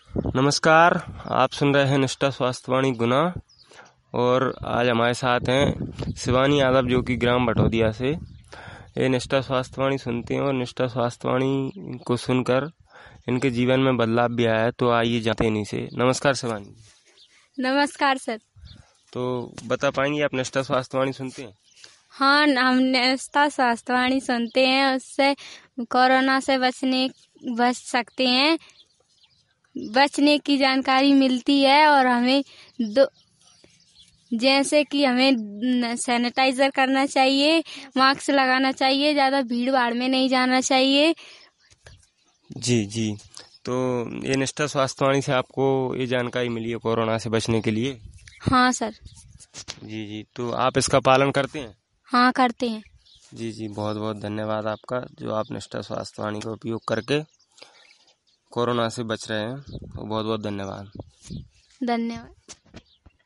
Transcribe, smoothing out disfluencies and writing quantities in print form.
नमस्कार, आप सुन रहे हैं निष्ठा स्वास्थ्यवाणी गुना। और आज हमारे साथ हैं शिवानी यादव, जो कि ग्राम भटौदिया से ये निष्ठा स्वास्थ्यवाणी सुनते हैं और निष्ठा स्वास्थ्यवाणी को सुनकर इनके जीवन में बदलाव भी आया है। तो आइए जानते हैं इन्हीं से। नमस्कार शिवानी। नमस्कार सर। तो बता पाएंगे, आप निष्ठा स्वास्थ्यवाणी सुनते हैं? हाँ, हम निष्ठा स्वास्थ्यवाणी सुनते हैं। उससे कोरोना से बच सकते हैं, बचने की जानकारी मिलती है। और हमें जैसे कि हमें सैनिटाइजर करना चाहिए, मास्क लगाना चाहिए, ज़्यादा भीड़ भाड़ में नहीं जाना चाहिए। जी जी। तो ये निष्ठा स्वास्थ्यवाणी से आपको ये जानकारी मिली है कोरोना से बचने के लिए? हाँ सर। जी जी। तो आप इसका पालन करते हैं? हाँ, करते हैं। जी जी, बहुत बहुत धन्यवाद आपका, जो आप निष्ठा स्वास्थ्यवाणी का उपयोग करके कोरोना से बच रहे हैं। बहुत बहुत धन्यवाद। धन्यवाद।